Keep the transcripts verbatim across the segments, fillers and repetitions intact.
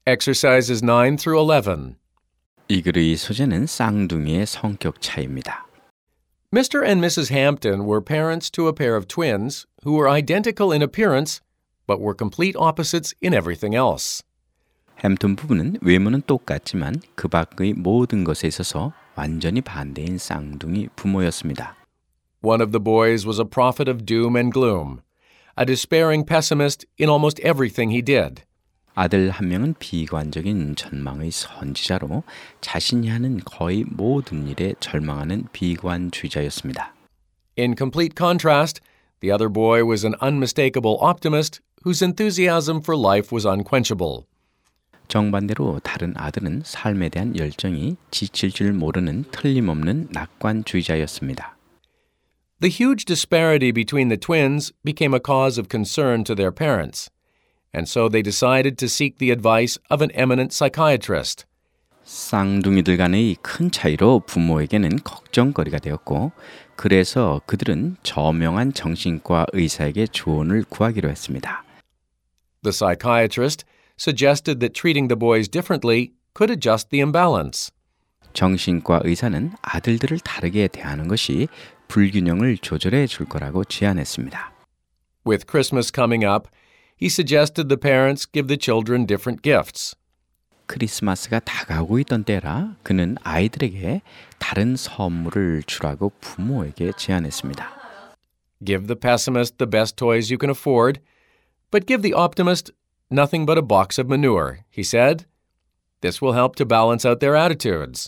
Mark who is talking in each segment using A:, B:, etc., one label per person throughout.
A: Exercises nine through eleven.
B: 이 글의 소재는 쌍둥이의 성격 차이입니다.
A: Mister and Missus Hampton were parents to a pair of twins who were identical in appearance but were complete opposites in everything else.
B: 햄튼 부부는 외모는 똑같지만 그 밖의 모든 것에 있어서 완전히 반대인 쌍둥이 부모였습니다.
A: One of the boys was a prophet of doom and gloom, a despairing pessimist in almost everything he did.
B: 아들 한 명은 비관적인 전망의 선지자로 자신이 하는 거의 모든 일에 절망하는 비관주의자였습니다.
A: In complete contrast, the other boy was an unmistakable optimist whose enthusiasm for life was unquenchable.
B: 정반대로 다른 아들은 삶에 대한 열정이 지칠 줄 모르는 틀림없는 낙관주의자였습니다.
A: The huge disparity between the twins became a cause of concern to their parents, and so they decided to seek the advice of an eminent psychiatrist.
B: 쌍둥이들 간의 큰 차이로 부모에게는 걱정거리가 되었고, 그래서 그들은 저명한 정신과 의사에게 조언을 구하기로 했습니다.
A: The psychiatrist suggested that treating the boys differently could adjust the imbalance.
B: 정신과 의사는 아들들을 다르게 대하는 것이 불균형을 조절해 줄 거라고 제안했습니다.
A: With Christmas coming up, he suggested the parents give the children different gifts.
B: 크리스마스가 다가오고 있던 때라 그는 아이들에게 다른 선물을 주라고 부모에게 제안했습니다.
A: Give the pessimist the best toys you can afford, but give the optimist nothing but a box of manure, he said. This will help to balance out their attitudes.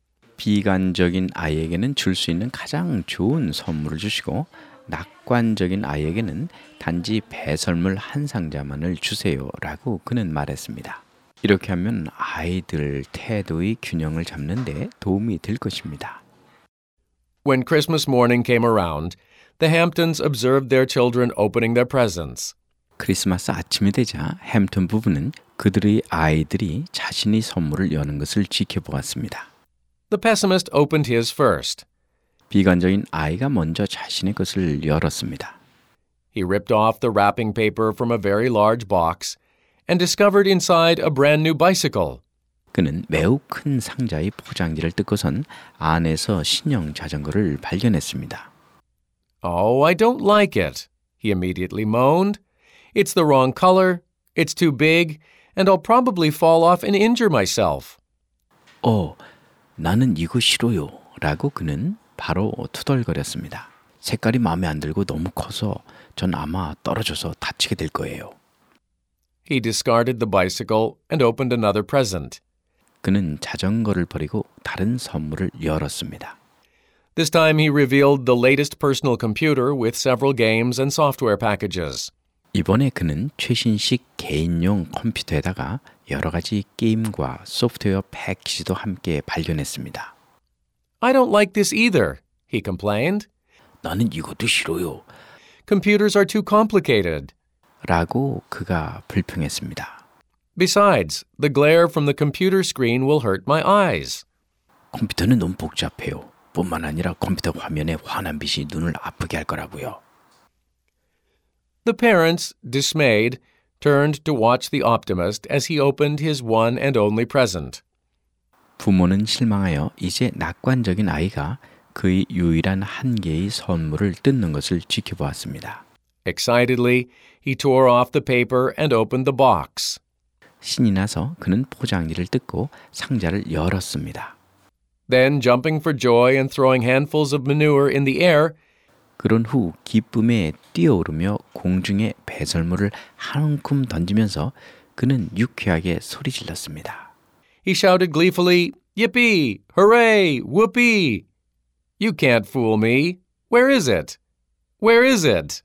B: 비관적인 아이에게는 줄 수 있는 가장 좋은 선물을 주시고 낙관적인 아이에게는 단지 배설물 한 상자만을 주세요라고 그는 말했습니다. 이렇게 하면 아이들 태도의 균형을 잡는 데 도움이 될 것입니다.
A: When Christmas morning came around, the Hamptons observed their children opening their presents.
B: 크리스마스 아침이 되자 햄튼 부부는 그들의 아이들이 자신의 선물을 여는 것을 지켜보았습니다.
A: The pessimist opened his first.
B: 비관적인 아이가 먼저 자신의 것을 열었습니다.
A: He ripped off the wrapping paper from a very large box and discovered inside a brand new bicycle.
B: 그는 매우 큰 상자의 포장지를 뜯고선 안에서 신형 자전거를 발견했습니다.
A: Oh, I don't like it, he immediately moaned. It's the wrong color, it's too big, and I'll probably fall off and injure myself.
B: 어, 나는 이거 싫어요, 라고 그는 바로 투덜거렸습니다. 색깔이 마음에 안 들고 너무 커서 전 아마 떨어져서 다치게 될 거예요.
A: He discarded the bicycle and opened another present.
B: 그는 자전거를 버리고 다른 선물을 열었습니다.
A: This time he revealed the latest personal computer with several games and software packages.
B: 이번에 그는 최신식 개인용 컴퓨터에다가 여러 가지 게임과 소프트웨어 패키지도 함께 발견했습니다.
A: I don't like this either, he complained.
B: 나는 이것도 싫어요.
A: Computers are too complicated.
B: 라고 그가 불평했습니다.
A: Besides, the glare from the computer screen will hurt my eyes.
B: 컴퓨터는 너무 복잡해요. 뿐만 아니라 컴퓨터 화면에 환한 빛이 눈을 아프게 할 거라고요.
A: The parents, dismayed, turned to watch the optimist as he opened his one and only present.
B: 부모는 실망하여 이제 낙관적인 아이가 그의 유일한 한 개의 선물을 뜯는 것을 지켜보았습니다.
A: Excitedly, he tore off the paper and opened the box.
B: 신이 나서 그는 포장지를 뜯고 상자를 열었습니다.
A: Then, jumping for joy and throwing handfuls of manure in the air,
B: 그런 후 기쁨에 뛰어오르며 공중에 배설물을 한 움큼 던지면서 그는 유쾌하게 소리질렀습니다.
A: he shouted gleefully, "Yippee! Hooray! Whoopee! You can't fool me. Where is it? Where is it?"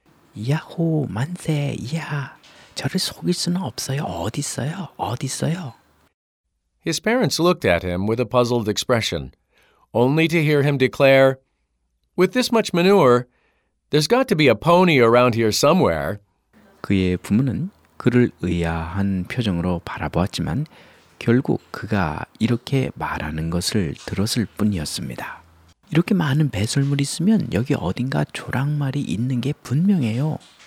B: 야호 만세 야 저를 속일 수는 없어요. 어디 있어요? 어디 있어요?
A: His parents looked at him with a puzzled expression, only to hear him declare, "With this much manure, there's got to be a pony around here somewhere."
B: 그의 부모는 그를 의아한 표정으로 바라보았지만 결국 그가 이렇게 말하는 것을 들었을 뿐이었습니다. 이렇게 많은 배설물이 있으면 여기 어딘가 조랑말이 있는 게 분명해요.